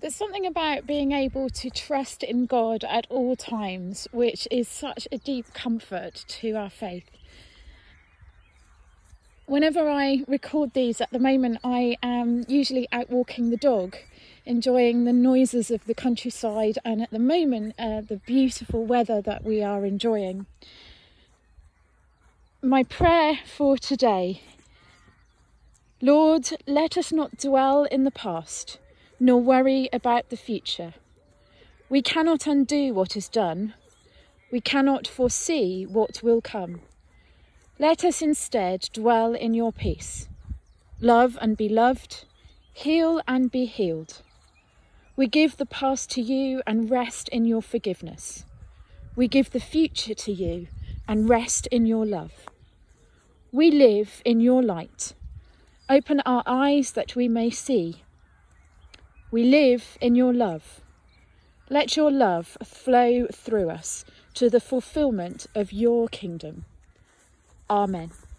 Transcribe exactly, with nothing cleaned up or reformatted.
There's something about being able to trust in God at all times, which is such a deep comfort to our faith. Whenever I record these, at the moment I am usually out walking the dog, enjoying the noises of the countryside, and at the moment uh, the beautiful weather that we are enjoying. My prayer for today: Lord, let us not dwell in the past, nor worry about the future. We cannot undo what is done. We cannot foresee what will come. Let us instead dwell in your peace. Love and be loved, heal and be healed. We give the past to you and rest in your forgiveness. We give the future to you and rest in your love. We live in your light. Open our eyes that we may see. We live in your love. Let your love flow through us to the fulfillment of your kingdom. Amen.